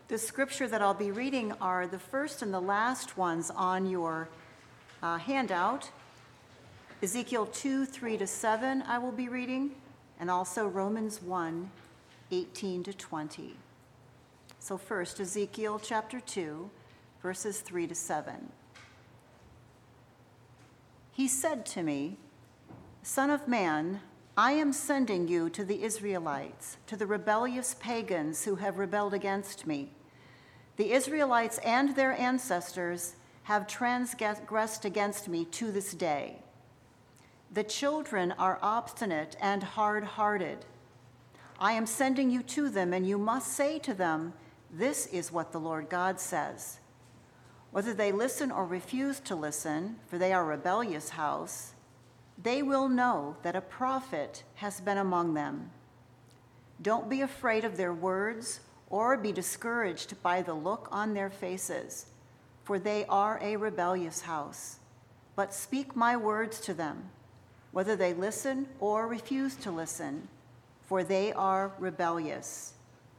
The scripture that I'll be reading are the first and the last ones on your handout. Ezekiel 2, 3-7 I will be reading, and also Romans 1, 18-20. So first, Ezekiel chapter 2, verses 3-7. He said to me, "Son of man, I am sending you to the Israelites, to the rebellious pagans who have rebelled against me. The Israelites and their ancestors have transgressed against me to this day. The children are obstinate and hard-hearted. I am sending you to them, and you must say to them, 'This is what the Lord God says.' Whether they listen or refuse to listen, for they are a rebellious house, they will know that a prophet has been among them. Don't be afraid of their words or be discouraged by the look on their faces, for they are a rebellious house. But speak my words to them, whether they listen or refuse to listen, for they are rebellious."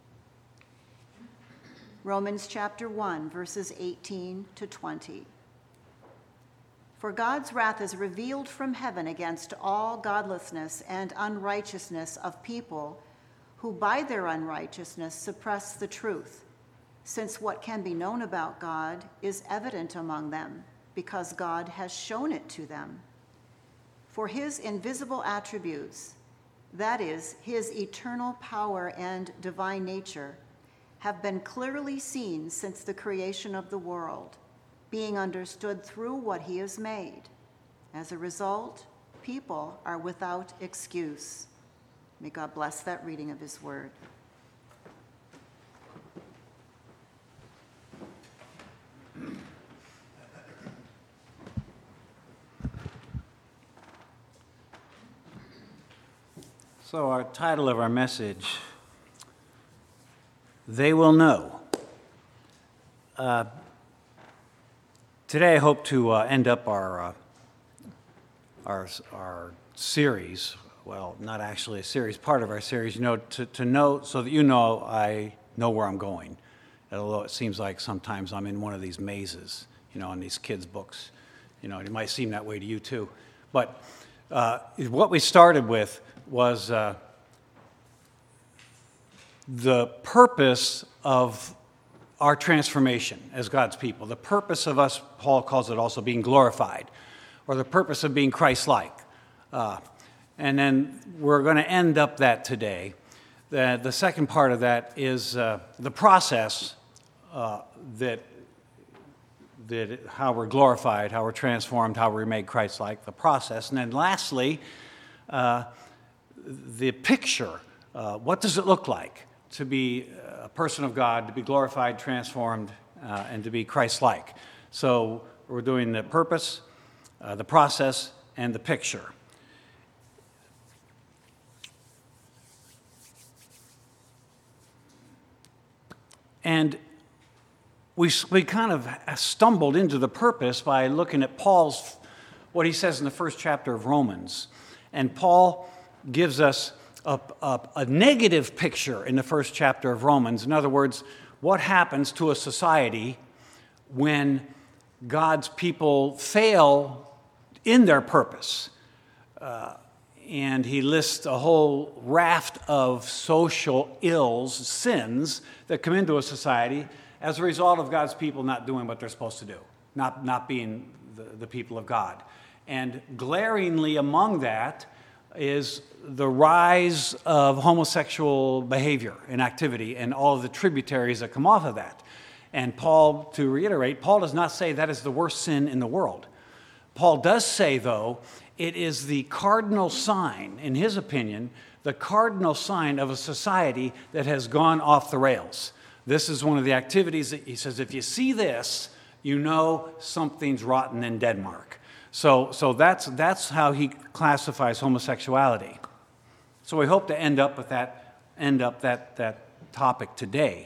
Romans chapter 1, verses 18-20. For God's wrath is revealed from heaven against all godlessness and unrighteousness of people who by their unrighteousness suppress the truth, since what can be known about God is evident among them, because God has shown it to them. For his invisible attributes, that is, his eternal power and divine nature, have been clearly seen since the creation of the world, being understood through what he has made. As a result, people are without excuse. May God bless that reading of his word. So our title of our message, They Will Know. Today I hope to end up our series. Well, not actually a series, part of our series, to know, so that you know I know where I'm going. Although it seems like sometimes I'm in one of these mazes, in these kids' books. It might seem that way to you too. But what we started with was the purpose of our transformation as God's people. The purpose of us, Paul calls it also being glorified, or the purpose of being Christ-like. And then we're going to end up that today. The second part of that is the process that how we're glorified, how we're transformed, how we're made Christ-like, the process. And then lastly, the picture. What does it look like to be a person of God, to be glorified, transformed, and to be Christ-like? So we're doing the purpose, the process, and the picture. And we kind of stumbled into the purpose by looking at what he says in the first chapter of Romans. And Paul gives us a negative picture in the first chapter of Romans. In other words, what happens to a society when God's people fail in their purpose. And he lists a whole raft of social ills, sins, that come into a society as a result of God's people not doing what they're supposed to do, not being the people of God. And glaringly among that is the rise of homosexual behavior and activity and all of the tributaries that come off of that. And Paul, to reiterate, Paul does not say that is the worst sin in the world. Paul does say, though, it is the cardinal sign, in his opinion, the cardinal sign of a society that has gone off the rails. This is one of the activities that he says, if you see this, you know something's rotten in Denmark. So that's how he classifies homosexuality. So we hope to end up that topic today.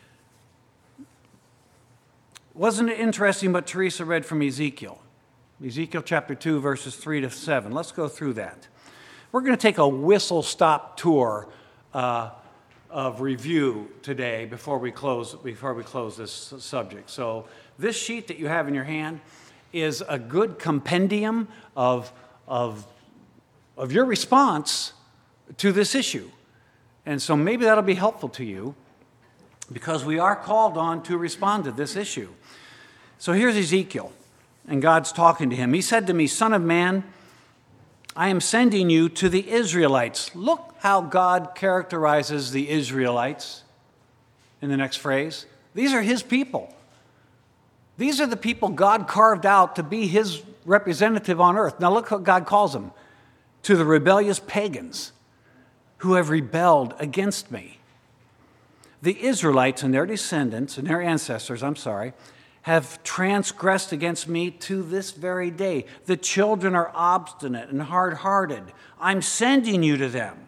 Wasn't it interesting what Teresa read from Ezekiel? Ezekiel chapter 2, verses 3-7. Let's go through that. We're going to take a whistle-stop tour of review today before we close this subject. So this sheet that you have in your hand is a good compendium of your response to this issue. And so maybe that'll be helpful to you, because we are called on to respond to this issue. So here's Ezekiel, and God's talking to him. He said to me, "Son of man, I am sending you to the Israelites." Look how God characterizes the Israelites in the next phrase. These are his people. These are the people God carved out to be his representative on earth. Now look what God calls them. To the rebellious pagans who have rebelled against me. The Israelites and their descendants, and their ancestors, have transgressed against me to this very day. The children are obstinate and hard-hearted. I'm sending you to them.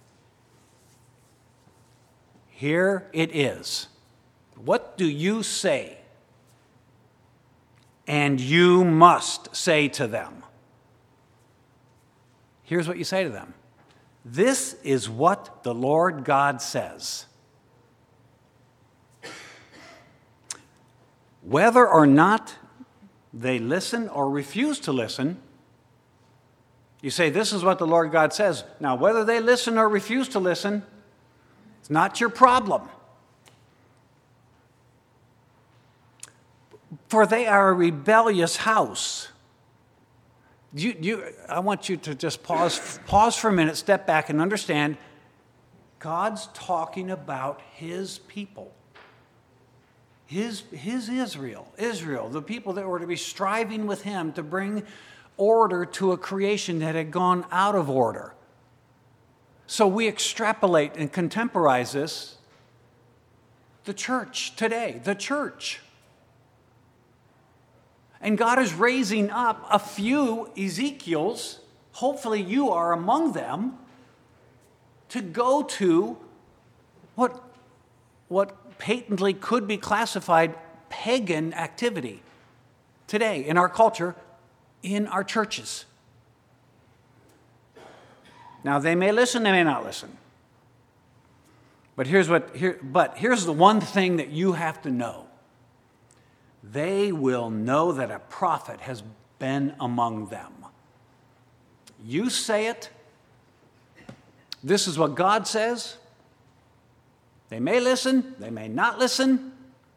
Here it is. What do you say? And you must say to them. Here's what you say to them. This is what the Lord God says. Whether or not they listen or refuse to listen, you say, this is what the Lord God says. Now, whether they listen or refuse to listen, it's not your problem. For they are a rebellious house. I want you to just pause for a minute, step back, and understand God's talking about his people. His Israel, the people that were to be striving with him to bring order to a creation that had gone out of order. So we extrapolate and contemporize this. The church today, the church. And God is raising up a few Ezekiels, hopefully you are among them, to go to what patently could be classified pagan activity today in our culture, in our churches. Now, they may listen, they may not listen. But here's the one thing that you have to know. They will know that a prophet has been among them. You say it. This is what God says. They may listen, they may not listen,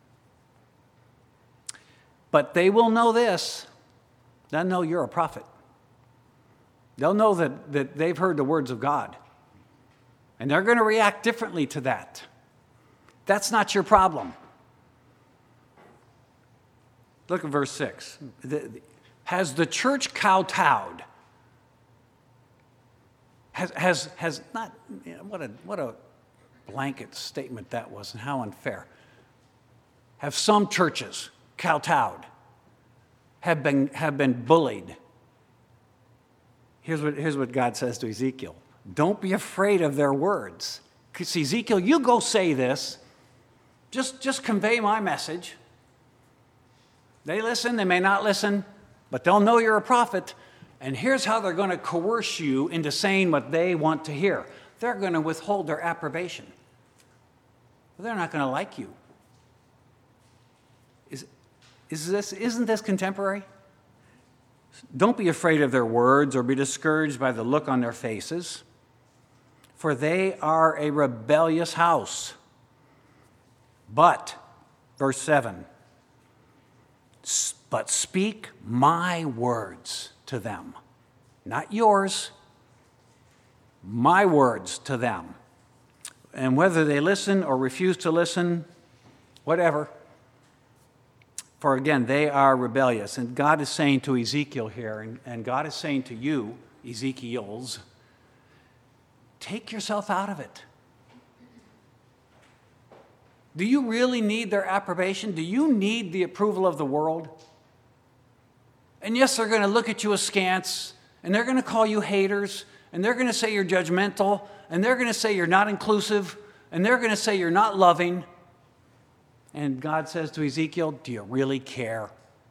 but they will know this. They'll know you're a prophet. They'll know that they've heard the words of God, and they're going to react differently to that. That's not your problem. Look at verse 6. Has the church kowtowed? Has not, what a blanket statement that was, and how unfair. Have some churches kowtowed, have been bullied? Here's what God says to Ezekiel. Don't be afraid of their words. Because Ezekiel, you go say this. Just convey my message. They listen, they may not listen, but they'll know you're a prophet. And here's how they're going to coerce you into saying what they want to hear. They're going to withhold their approbation. They're not going to like you. Isn't this contemporary? Don't be afraid of their words or be discouraged by the look on their faces, for they are a rebellious house. But, verse 7, but speak my words to them, not yours, my words to them. And whether they listen or refuse to listen, whatever, for again, they are rebellious. And God is saying to Ezekiel here, and God is saying to you, Ezekiels, take yourself out of it. Do you really need their approbation? Do you need the approval of the world? And yes, they're going to look at you askance, and they're going to call you haters, and they're going to say you're judgmental, and they're going to say you're not inclusive, and they're going to say you're not loving. And God says to Ezekiel, do you really care?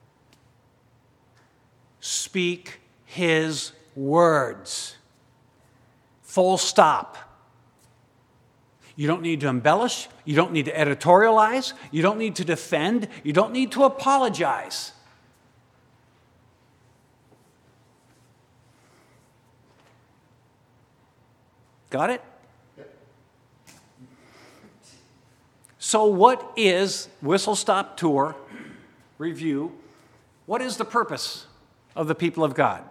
Speak his words. Full stop. You don't need to embellish. You don't need to editorialize. You don't need to defend. You don't need to apologize. Got it? So what is Whistle Stop Tour Review? What is the purpose of the people of God?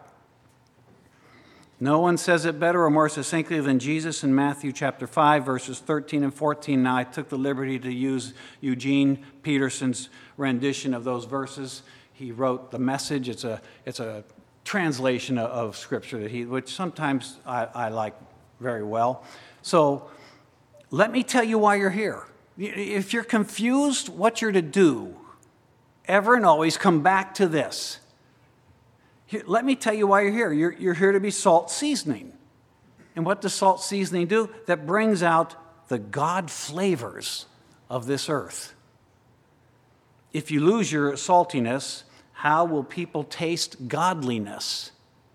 No one says it better or more succinctly than Jesus in Matthew chapter 5, verses 13 and 14. Now, I took the liberty to use Eugene Peterson's rendition of those verses. He wrote the Message. It's a translation of Scripture which sometimes I like very well. So let me tell you why you're here. If you're confused what you're to do, ever and always come back to this. Let me tell you why you're here. You're here to be salt seasoning. And what does salt seasoning do? That brings out the God flavors of this earth. If you lose your saltiness, how will people taste godliness?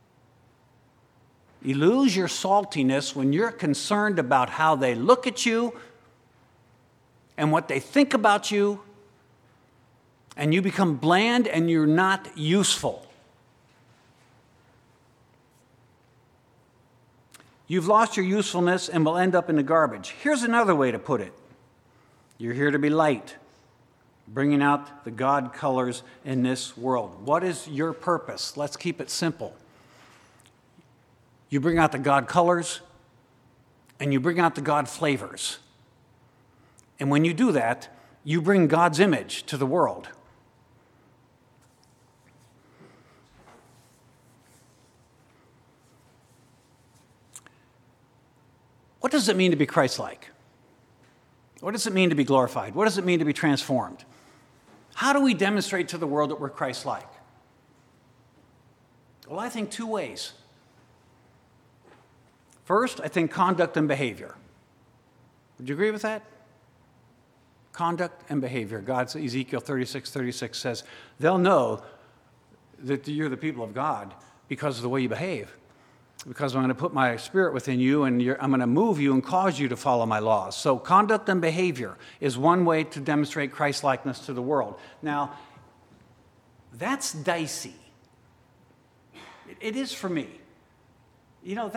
You lose your saltiness when you're concerned about how they look at you and what they think about you, and you become bland and you're not useful. You've lost your usefulness and will end up in the garbage. Here's another way to put it. You're here to be light, bringing out the God colors in this world. What is your purpose? Let's keep it simple. You bring out the God colors, and you bring out the God flavors. And when you do that, you bring God's image to the world. What does it mean to be Christ-like? What does it mean to be glorified? What does it mean to be transformed? How do we demonstrate to the world that we're Christ-like? Well, I think two ways. First, I think conduct and behavior. Would you agree with that? Conduct and behavior. God's Ezekiel 36:36 says, they'll know that you're the people of God because of the way you behave. Because I'm going to put my spirit within you, and I'm going to move you and cause you to follow my laws. So conduct and behavior is one way to demonstrate Christ-likeness to the world. Now, that's dicey. It is for me. You know,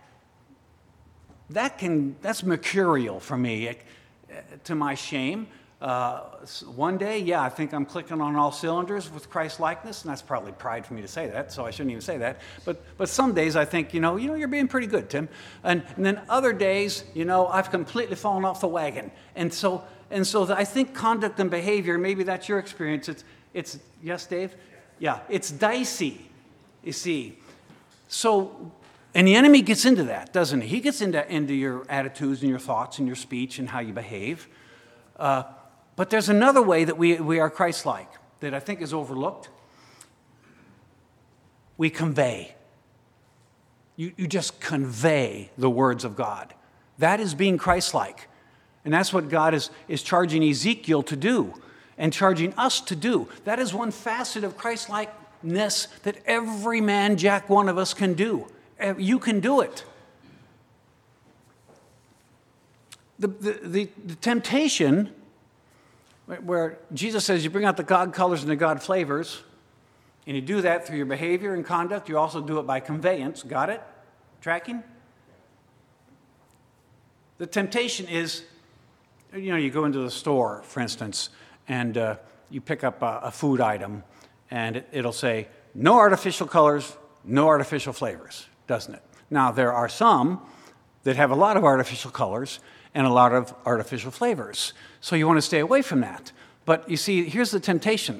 that's mercurial for me, to my shame. One day, yeah, I think I'm clicking on all cylinders with Christ-likeness, and that's probably pride for me to say that, so I shouldn't even say that. But some days I think, you're being pretty good, Tim. And then other days, I've completely fallen off the wagon. And so I think conduct and behavior, maybe that's your experience. It's yes, Dave? Yeah, it's dicey, you see. So, and the enemy gets into that, doesn't he? He gets into your attitudes and your thoughts and your speech and how you behave. But there's another way that we are Christ-like that I think is overlooked. We convey. You just convey the words of God. That is being Christ-like. And that's what God is charging Ezekiel to do and charging us to do. That is one facet of Christ-likeness that every man, Jack, one of us can do. You can do it. The temptation, where Jesus says you bring out the God colors and the God flavors, and you do that through your behavior and conduct. You also do it by conveyance. Got it? Tracking? The temptation is, you go into the store, for instance, and you pick up a food item, and it'll say, no artificial colors, no artificial flavors, doesn't it? Now, there are some that have a lot of artificial colors and a lot of artificial flavors. So you want to stay away from that. But you see, here's the temptation.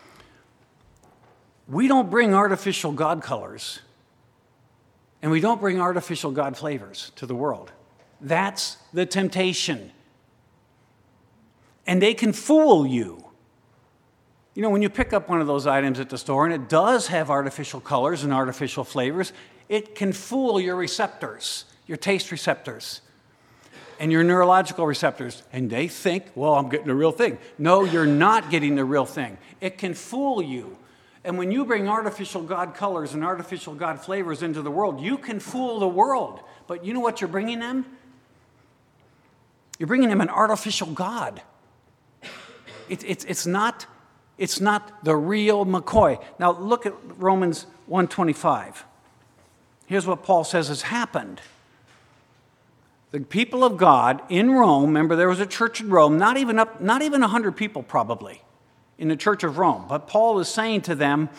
We don't bring artificial God colors, and we don't bring artificial God flavors to the world. That's the temptation. And they can fool you. When you pick up one of those items at the store, and it does have artificial colors and artificial flavors, it can fool your receptors, your taste receptors, and your neurological receptors, and they think, well, I'm getting the real thing. No, you're not getting the real thing. It can fool you. And when you bring artificial God colors and artificial God flavors into the world, you can fool the world. But you know what you're bringing them? You're bringing them an artificial God. It's not the real McCoy. Now look at Romans 1:25. Here's what Paul says has happened. The people of God in Rome, remember there was a church in Rome, not even 100 people probably in the church of Rome. But Paul is saying to them,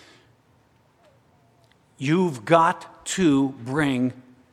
you've got to bring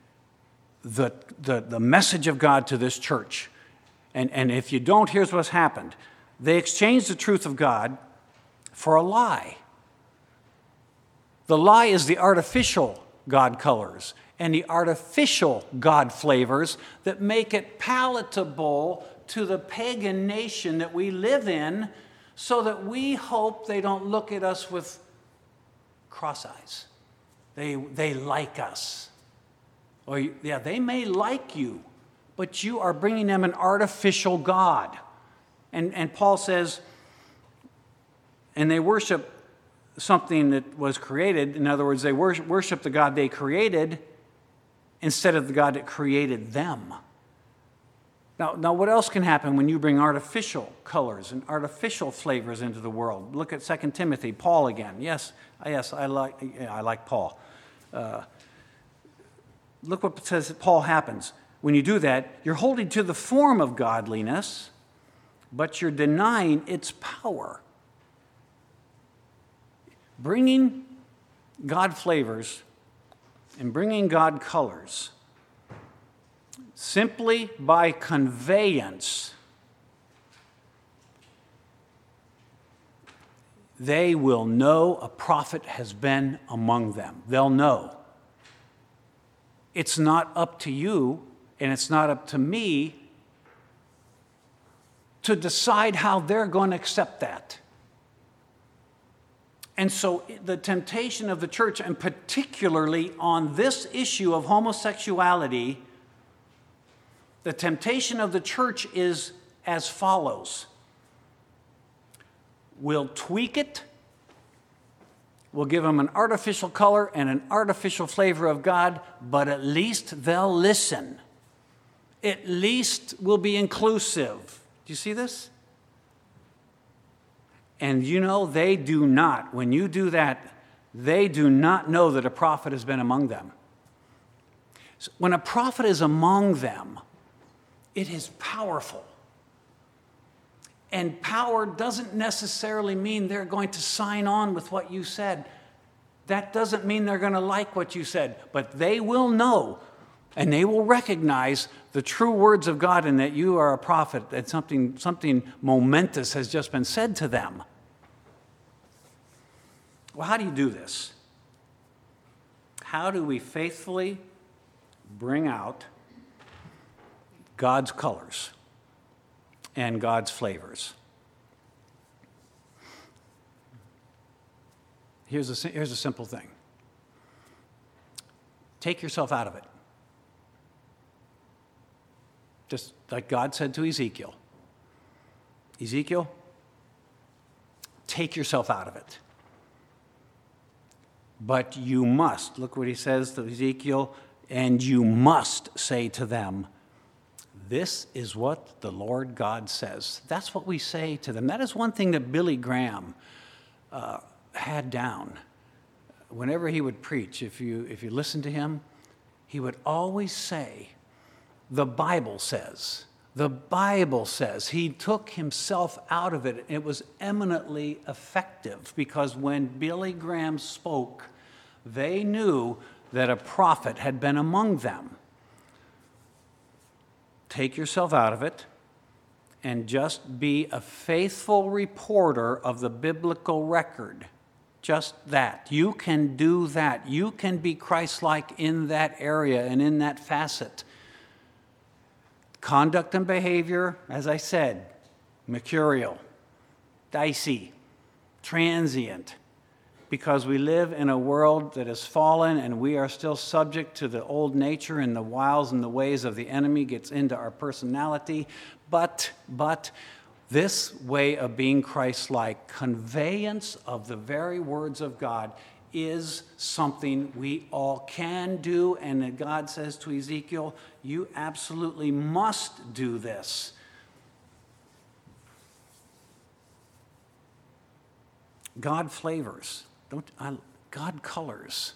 the message of God to this church. And if you don't, here's what's happened. They exchanged the truth of God for a lie. The lie is the artificial God colors and the artificial God flavors that make it palatable to the pagan nation that we live in, so that we hope they don't look at us with cross eyes. They like us. Or yeah, they may like you, but you are bringing them an artificial God. And Paul says, and they worship something that was created. In other words, they worship the God they created instead of the God that created them. Now, what else can happen when you bring artificial colors and artificial flavors into the world? Look at 2 Timothy, Paul again. Yes, I like Paul. Look what says Paul happens. When you do that, you're holding to the form of godliness, but you're denying its power. Bringing God flavors and bringing God colors simply by conveyance, they will know a prophet has been among them. They'll know. It's not up to you, and it's not up to me to decide how they're going to accept that. And so the temptation of the church, and particularly on this issue of homosexuality, the temptation of the church is as follows. We'll tweak it. We'll give them an artificial color and an artificial flavor of God, but at least they'll listen. At least we'll be inclusive. Do you see this? And you know, they do not. When you do that, they do not know that a prophet has been among them. So when a prophet is among them, it is powerful. And power doesn't necessarily mean they're going to sign on with what you said. That doesn't mean they're going to like what you said, but they will know and they will recognize the true words of God and that you are a prophet, that something momentous has just been said to them. Well, how do you do this? How do we faithfully bring out God's colors and God's flavors? Here's a simple thing. Take yourself out of it. Just like God said to Ezekiel. Ezekiel, take yourself out of it. But you must, look what he says to Ezekiel, and you must say to them, this is what the Lord God says. That's what we say to them. That is one thing that Billy Graham had down. Whenever he would preach, if you listen to him, he would always say, the Bible says. The Bible says. He took himself out of it. It was eminently effective because when Billy Graham spoke, they knew that a prophet had been among them. Take yourself out of it and just be a faithful reporter of the biblical record. Just that. You can do that. You can be Christ-like in that area and in that facet. Conduct and behavior, as I said, mercurial, dicey, transient, because we live in a world that is fallen and we are still subject to the old nature, and the wiles and the ways of the enemy gets into our personality. But this way of being Christ-like, conveyance of the very words of God, is something we all can do, and that God says to Ezekiel, you absolutely must do this. God flavors, God colors.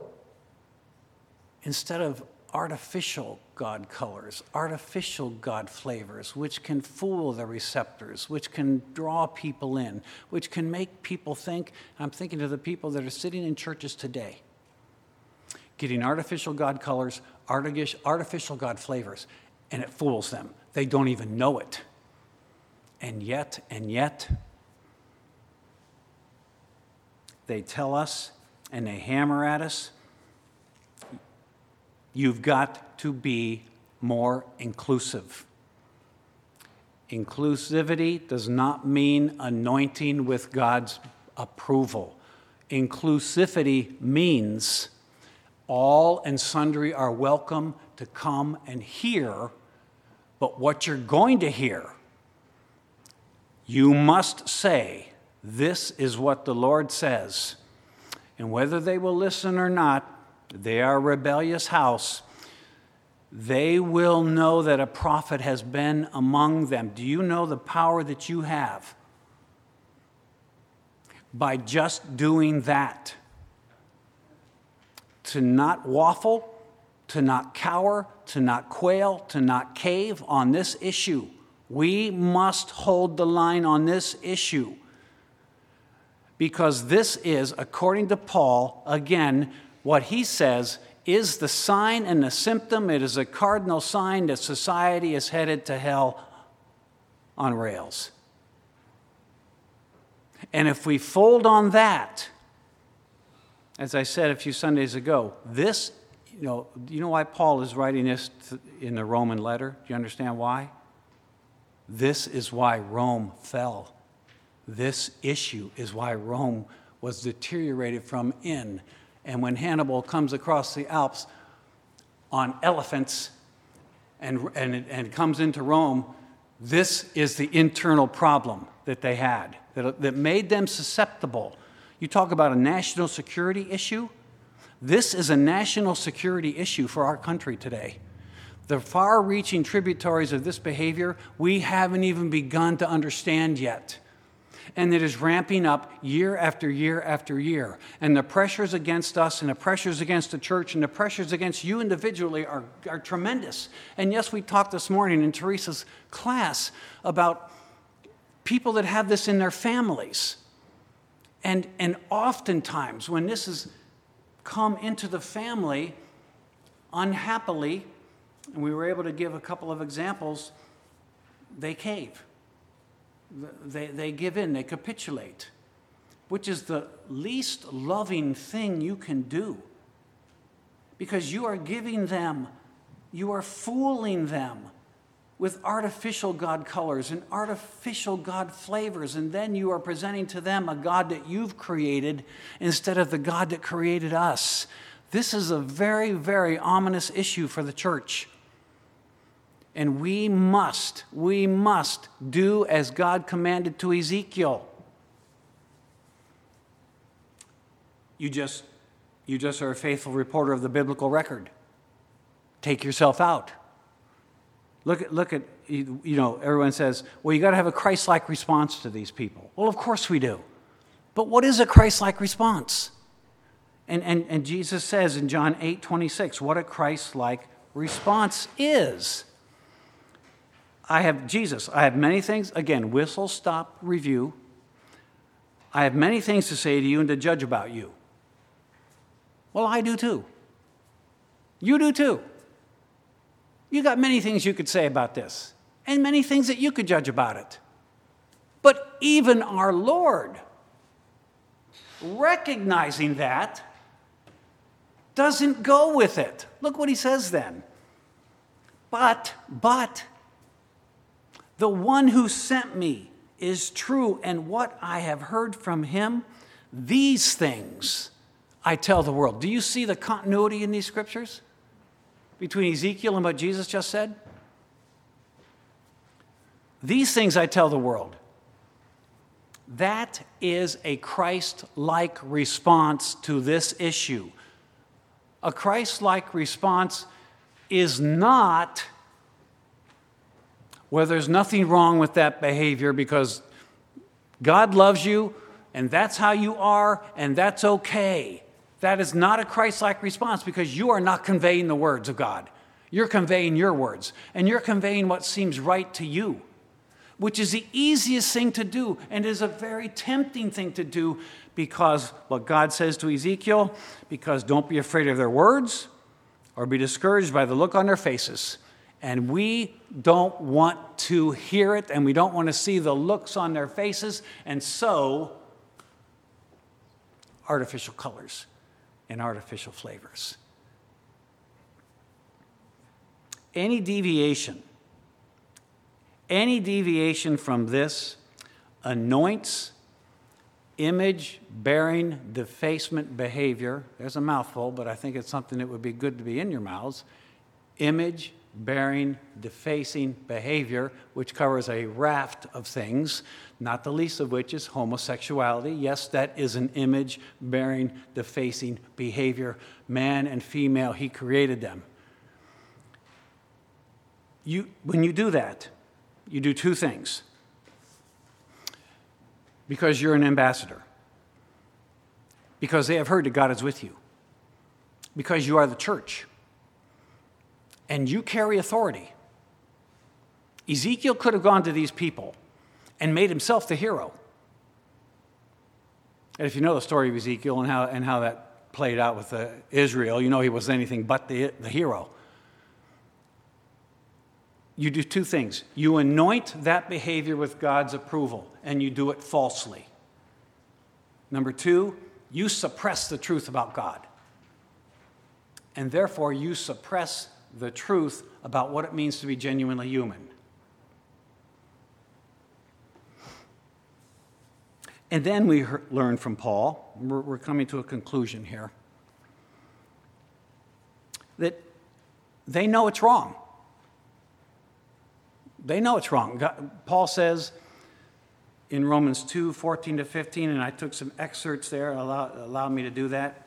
Instead of artificial God colors, artificial God flavors, which can fool the receptors, which can draw people in, which can make people think. I'm thinking of the people that are sitting in churches today, getting artificial God colors, artificial God flavors, and it fools them. They don't even know it. And yet, they tell us and they hammer at us, you've got to be more inclusive. Inclusivity does not mean anointing with God's approval. Inclusivity means all and sundry are welcome to come and hear, but what you're going to hear, you must say, this is what the Lord says. And whether they will listen or not, they are a rebellious house. They will know that a prophet has been among them. Do you know the power that you have by just doing that? To not waffle, to not cower, to not quail, to not cave on this issue. We must hold the line on this issue. Because this is, according to Paul, again, what he says is the sign and the symptom. It is a cardinal sign that society is headed to hell on rails. And if we fold on that, as I said a few Sundays ago, this, do you know why Paul is writing this in the Roman letter? Do you understand why? This is why Rome fell. This issue is why Rome was deteriorated from in. And when Hannibal comes across the Alps on elephants and comes into Rome, this is the internal problem that they had, that made them susceptible. You talk about a national security issue. This is a national security issue for our country today. The far-reaching tributaries of this behavior, we haven't even begun to understand yet. And it is ramping up year after year after year. And the pressures against us and the pressures against the church and the pressures against you individually are tremendous. And yes, we talked this morning in Teresa's class about people that have this in their families. And oftentimes when this has come into the family unhappily, and we were able to give a couple of examples, they cave. They give in, they capitulate, which is the least loving thing you can do. Because you are giving them, you are fooling them with artificial God colors and artificial God flavors, and then you are presenting to them a God that you've created instead of the God that created us. This is a very, very ominous issue for the church. And we must do as God commanded to Ezekiel. You just are a faithful reporter of the biblical record. Take yourself out. Look at everyone says, well, you got to have a Christ-like response to these people. Well, of course we do. But what is a Christ-like response? And Jesus says in John 8:26, what a Christ-like response is. I have many things, again, whistle, stop, review. I have many things to say to you and to judge about you. Well, I do too. You do too. You got many things you could say about this, and many things that you could judge about it. But even our Lord, recognizing that, doesn't go with it. Look what he says then. But, the one who sent me is true, and what I have heard from him, these things I tell the world. Do you see the continuity in these scriptures between Ezekiel and what Jesus just said? These things I tell the world. That is a Christ-like response to this issue. A Christ-like response is not, well, there's nothing wrong with that behavior because God loves you and that's how you are and that's okay. That is not a Christ-like response because you are not conveying the words of God. You're conveying your words and you're conveying what seems right to you, which is the easiest thing to do and is a very tempting thing to do because what God says to Ezekiel, because don't be afraid of their words or be discouraged by the look on their faces. And we don't want to hear it and we don't want to see the looks on their faces, and so artificial colors and artificial flavors. Any deviation from this anoints image-bearing defacement behavior. There's a mouthful, but I think it's something that would be good to be in your mouths. Image-bearing defacing behavior, which covers a raft of things, not the least of which is homosexuality. Yes, that is an image-bearing defacing behavior. Man and female, he created them. When you do that, you do two things. Because you're an ambassador. Because they have heard that God is with you. Because you are the church. And you carry authority. Ezekiel could have gone to these people and made himself the hero. And if you know the story of Ezekiel and how that played out with Israel, you know he wasn't anything but the hero. You do two things. You anoint that behavior with God's approval, and you do it falsely. Number two, you suppress the truth about God. And therefore, you suppress the truth about what it means to be genuinely human. And then we learn from Paul, we're coming to a conclusion here, that they know it's wrong. They know it's wrong. Paul says in Romans 2, 14 to 15, and I took some excerpts there, allow me to do that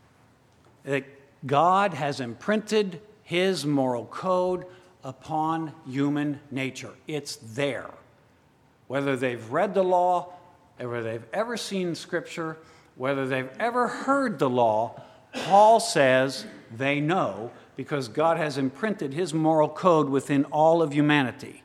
God has imprinted his moral code upon human nature. It's there. Whether they've read the law, whether they've ever seen Scripture, whether they've ever heard the law, Paul says they know because God has imprinted his moral code within all of humanity.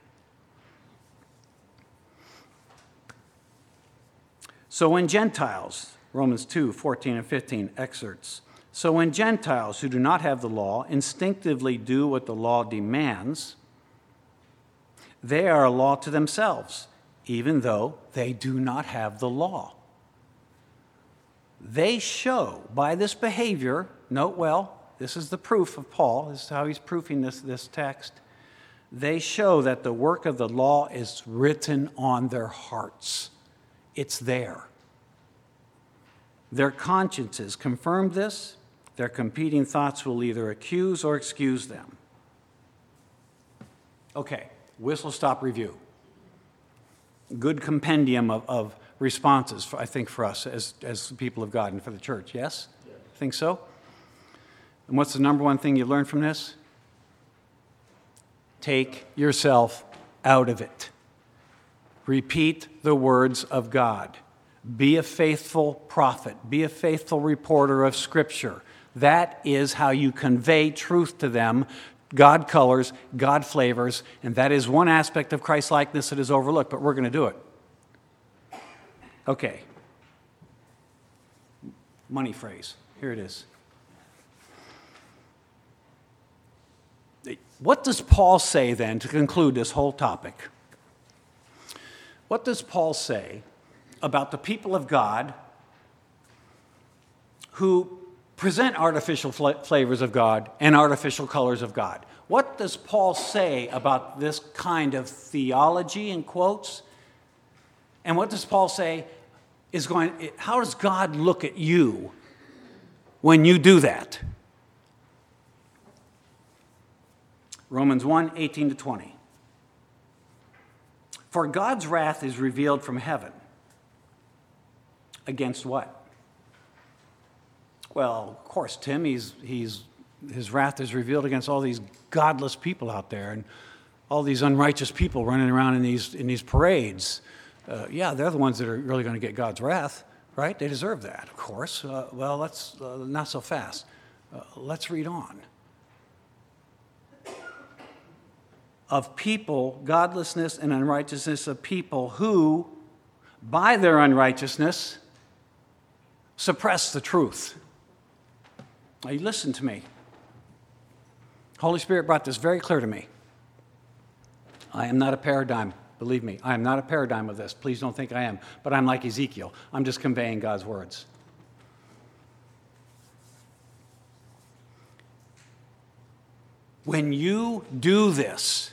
So when Gentiles, Romans 2, 14 and 15 excerpts, so when Gentiles who do not have the law instinctively do what the law demands, they are a law to themselves, even though they do not have the law. They show by this behavior, note well, this is the proof of Paul, this is how he's proofing this text. They show that the work of the law is written on their hearts. It's there. Their consciences confirm this. Their competing thoughts will either accuse or excuse them. Okay, whistle-stop review. Good compendium of responses, I think, for us as people of God and for the church. Yes? Yeah. Think so? And what's the number one thing you learned from this? Take yourself out of it. Repeat the words of God. Be a faithful prophet. Be a faithful reporter of Scripture. That is how you convey truth to them. God colors, God flavors, and that is one aspect of Christ-likeness that is overlooked, but we're going to do it. Okay. Money phrase. Here it is. What does Paul say then to conclude this whole topic? What does Paul say about the people of God who present artificial flavors of God and artificial colors of God? What does Paul say about this kind of theology, in quotes? And what does Paul say how does God look at you when you do that? Romans 1, 18 to 20. For God's wrath is revealed from heaven Against what? Well, of course, Tim, his wrath is revealed against all these godless people out there and all these unrighteous people running around in these parades. Yeah, they're the ones that are really going to get God's wrath, right? They deserve that, of course. Well, let's not so fast. Let's read on. Of people, godlessness and unrighteousness of people who, by their unrighteousness, suppress the truth. Now, you listen to me. Holy Spirit brought this very clear to me. I am not a paradigm. Believe me, I am not a paradigm of this. Please don't think I am. But I'm like Ezekiel. I'm just conveying God's words. When you do this,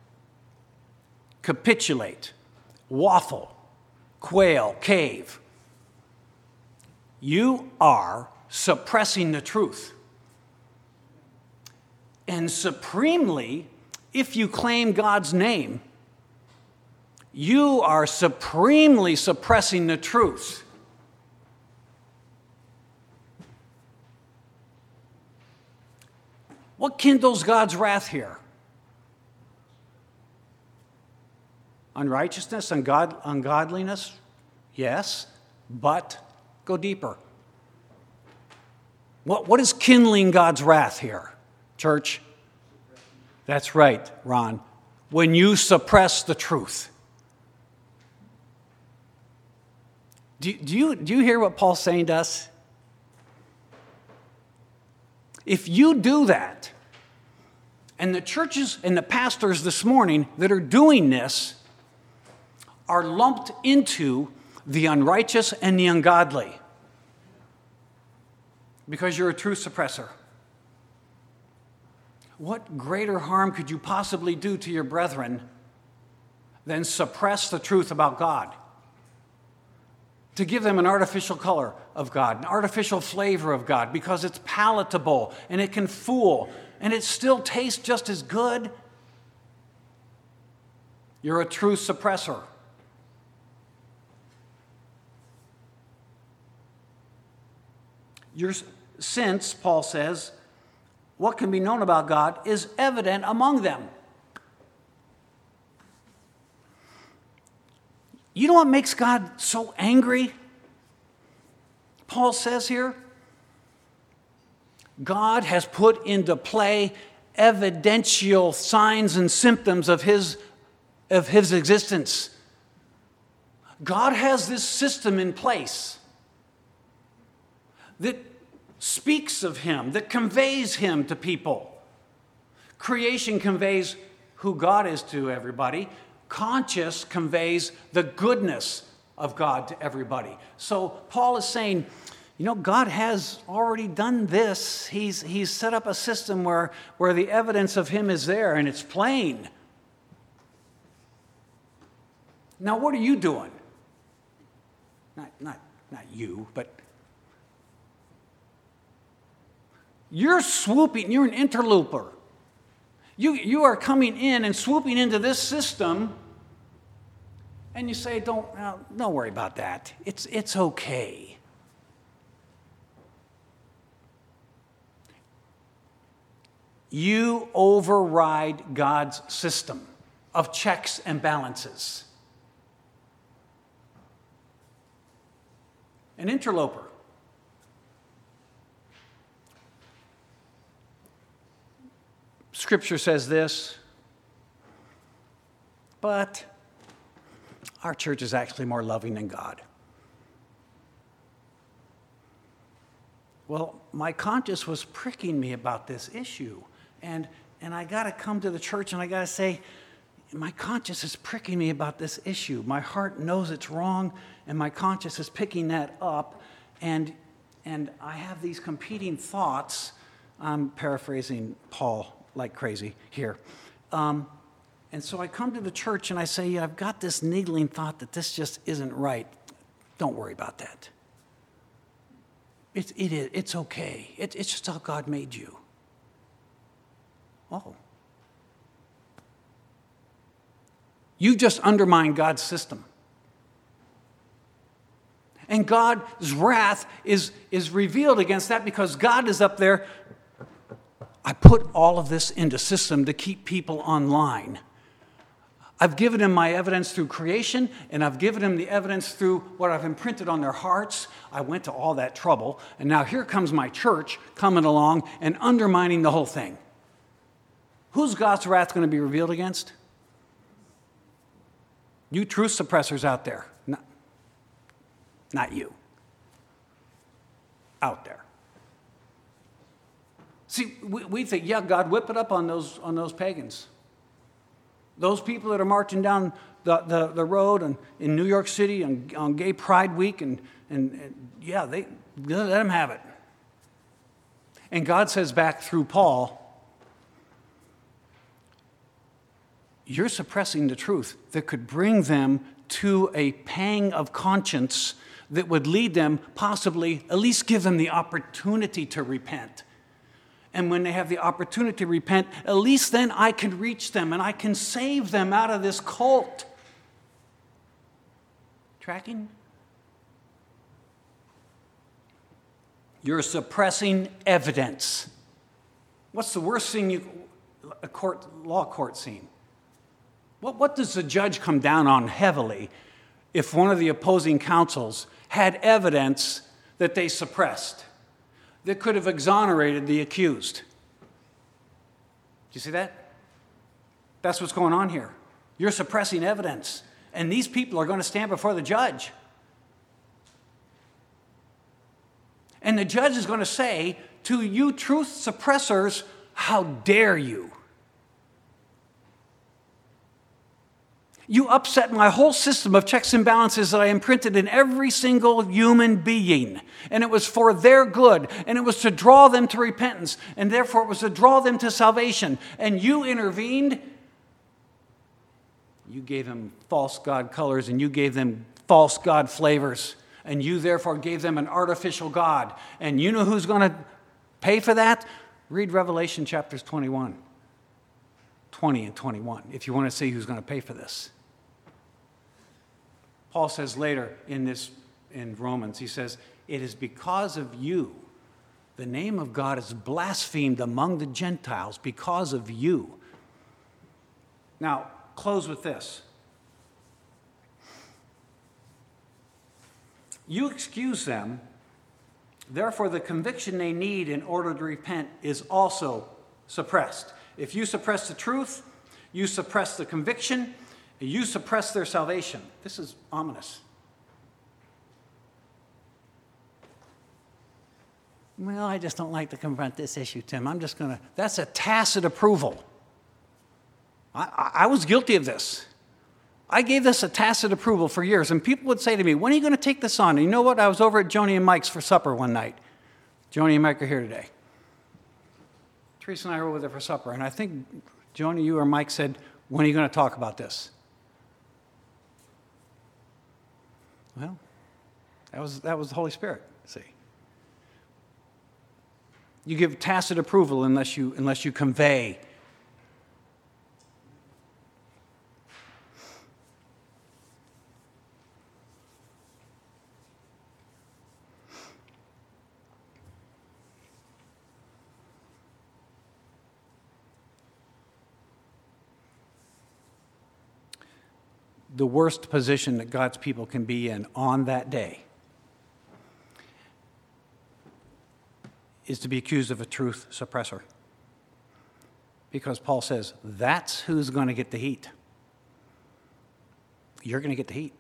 capitulate, waffle, quail, cave, you are suppressing the truth. And supremely, if you claim God's name, you are supremely suppressing the truth. What kindles God's wrath here? Unrighteousness, ungodliness? Yes, but go deeper. What is kindling God's wrath here, church? That's right, Ron. When you suppress the truth. Do you hear what Paul's saying to us? If you do that, and the churches and the pastors this morning that are doing this are lumped into the unrighteous and the ungodly because you're a truth suppressor. What greater harm could you possibly do to your brethren than suppress the truth about God? To give them an artificial color of God, an artificial flavor of God, because it's palatable and it can fool and it still tastes just as good. You're a truth suppressor. Since, Paul says, what can be known about God is evident among them. You know what makes God so angry? Paul says here, God has put into play evidential signs and symptoms of his existence. God has this system in place that speaks of him, that conveys him to people. Creation conveys who God is to everybody. Conscious conveys the goodness of God to everybody. So Paul is saying, you know, God has already done this. He's set up a system where the evidence of him is there and it's plain. Now, what are you doing? Not you, but you're swooping, you're an interloper. You are coming in and swooping into this system, and you say, don't worry about that. It's okay. You override God's system of checks and balances. An interloper. Scripture says this, but our church is actually more loving than God. Well, my conscience was pricking me about this issue. And I got to come to the church and I got to say, my conscience is pricking me about this issue. My heart knows it's wrong, and my conscience is picking that up. And I have these competing thoughts. I'm paraphrasing Paul like crazy here. And so I come to the church and I say, I've got this niggling thought that this just isn't right. Don't worry about that. It's okay. It's just how God made you. Oh. You just undermined God's system. And God's wrath is revealed against that because God is up there. I put all of this into system to keep people online. I've given them my evidence through creation, and I've given them the evidence through what I've imprinted on their hearts. I went to all that trouble, and now here comes my church coming along and undermining the whole thing. Who's God's wrath going to be revealed against? You truth suppressors out there. Not you. Out there. See, we think, yeah, God, whip it up on those pagans. Those people that are marching down the road in New York City on Gay Pride Week, and yeah, let them have it. And God says back through Paul, you're suppressing the truth that could bring them to a pang of conscience that would lead them, possibly, at least give them the opportunity to repent. And when they have the opportunity to repent, at least then I can reach them and I can save them out of this cult. Tracking? You're suppressing evidence. What's the worst thing a law court scene? What does the judge come down on heavily if one of the opposing counsels had evidence that they suppressed that could have exonerated the accused? Do you see that? That's what's going on here. You're suppressing evidence, and these people are going to stand before the judge. And the judge is going to say to you truth suppressors, how dare you? You upset my whole system of checks and balances that I imprinted in every single human being. And it was for their good. And it was to draw them to repentance. And therefore it was to draw them to salvation. And you intervened. You gave them false God colors and you gave them false God flavors. And you therefore gave them an artificial God. And you know who's going to pay for that? Read Revelation chapters 20 and 21, if you want to see who's going to pay for this. Paul says later in Romans, he says, it is because of you, the name of God is blasphemed among the Gentiles because of you. Now, close with this. You excuse them, therefore the conviction they need in order to repent is also suppressed. If you suppress the truth, you suppress the conviction, you suppress their salvation. This is ominous. Well, I just don't like to confront this issue, Tim. That's a tacit approval. I was guilty of this. I gave this a tacit approval for years, and people would say to me, when are you going to take this on? And you know what? I was over at Joni and Mike's for supper one night. Joni and Mike are here today. Teresa and I were over there for supper, and I think, Joni, you or Mike said, when are you going to talk about this? Well, that was the Holy Spirit, see. You give tacit approval unless you convey. The worst position that God's people can be in on that day is to be accused of a truth suppressor. Because Paul says, that's who's going to get the heat. You're going to get the heat.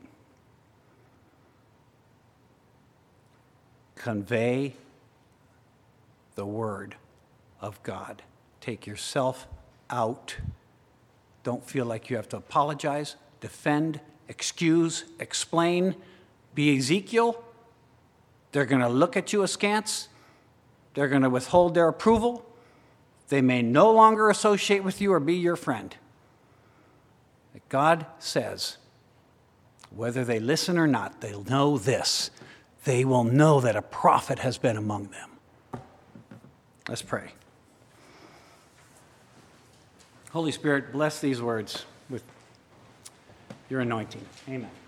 Convey the word of God. Take yourself out. Don't feel like you have to apologize, defend, excuse, explain. Be Ezekiel. They're going to look at you askance. They're going to withhold their approval. They may no longer associate with you or be your friend. But God says, whether they listen or not, they'll know this. They will know that a prophet has been among them. Let's pray. Holy Spirit, bless these words with your anointing. Amen.